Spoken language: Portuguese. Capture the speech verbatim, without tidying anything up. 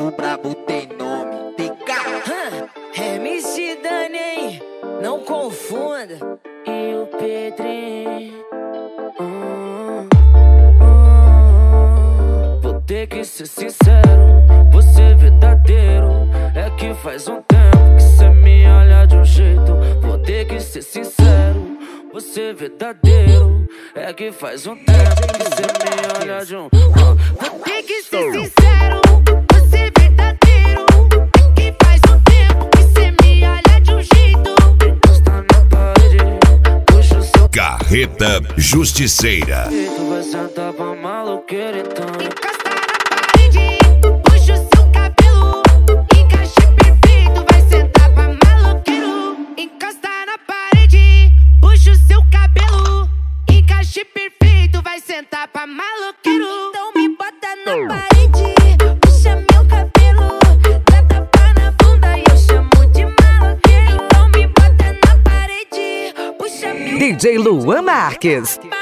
O brabo tem nome, tem cara. M C Dani, não confunda. E o Pedrinho. hum, hum. Vou ter que ser sincero, vou ser verdadeiro. É que faz um tempo que cê me olha de um jeito. Vou ter que ser sincero, vou ser verdadeiro. É que faz um tempo que cê me olha de um. Vou ter que ser sincero, vou ser verdadeiro. Que faz um tempo que cê me olha de um jeito. Encosta na parede, puxa o seu Carreta Justiceira. Tu vai sentar pra maloqueira então. Encosta na parede, puxa o seu cabelo. Encaixe perfeito, vai sentar pra maloqueiro. Encosta na parede, puxa o seu cabelo. Encaixe perfeito, vai sentar pra maloqueiro. Então me bota na parede, puxa meu cabelo. Dá tapa na bunda e eu chamo de maloqueiro. Então me bota na parede, puxa meu D J Luan Marques. cabelo.